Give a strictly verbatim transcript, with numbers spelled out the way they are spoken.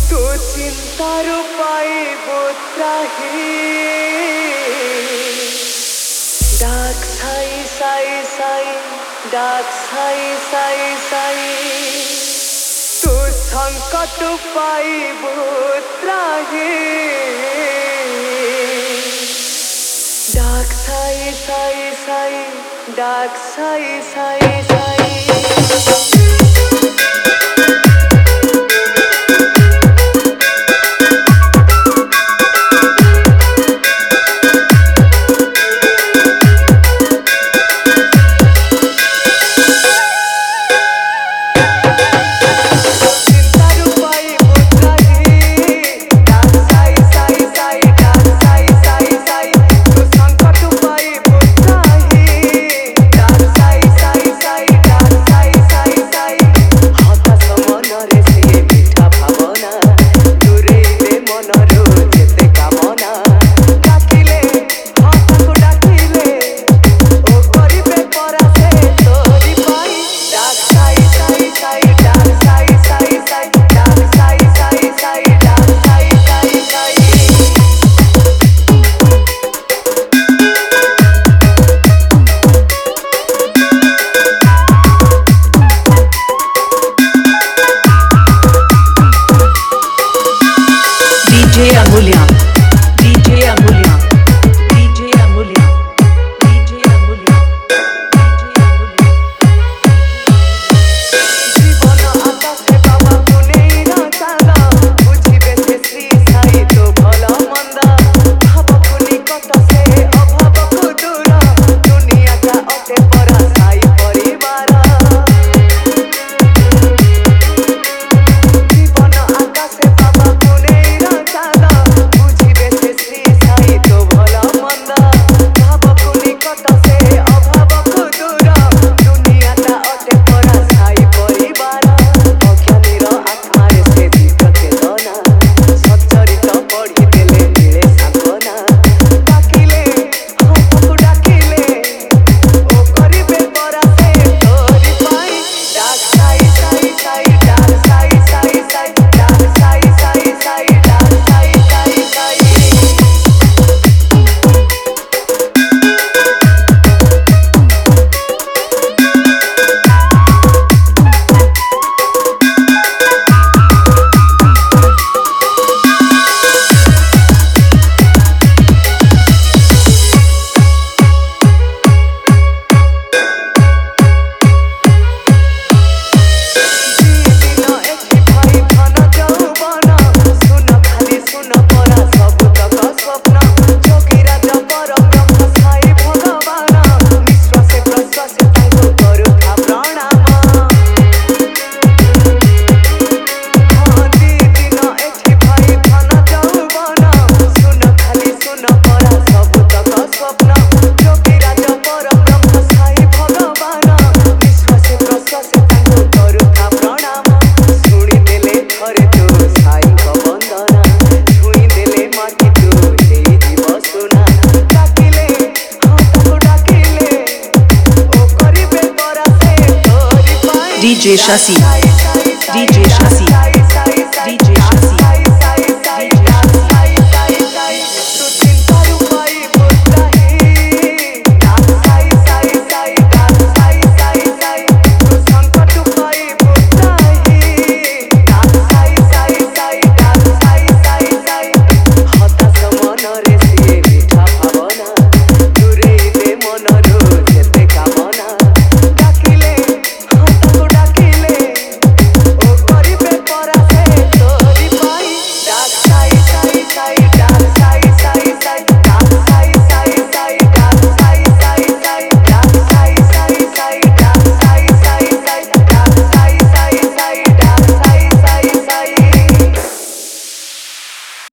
तू चिंतार पाइब त्राही डाक साई साई साई डाक साई साई साई तू संकट पाइब त्राही डाक साई साई साई डाक Sai Sai Sai DJ Amulya DJ Amulya DJ Amulya DJ Amulya DJ Amulya जीवन आकाशे बाबा पुनेई न चांदा बुझिबे से श्री साई तो भला मंदा भाव पुनि कत से अभाव को दूर दुनिया का अते परा साई परिवार जीवन आकाशे बाबा पुनेई न चांदा बुझिबे से श्री साई तो भला मंदा भाव पुनि कत से अभाव को दूर दुनिया का अते परा साई परिवार अज्ञानीर आत्मारे से दीप चेतना सच्चरित पढ़ी देले मिले सांत्वना डाकिले हाथକୁ डाकिले ओ करिबे परा से तोरी पाई डाक साई साई साई डाक साई साई साई डाक साई साई साई डाक साई साई साई डीजे शशि डीजे शशि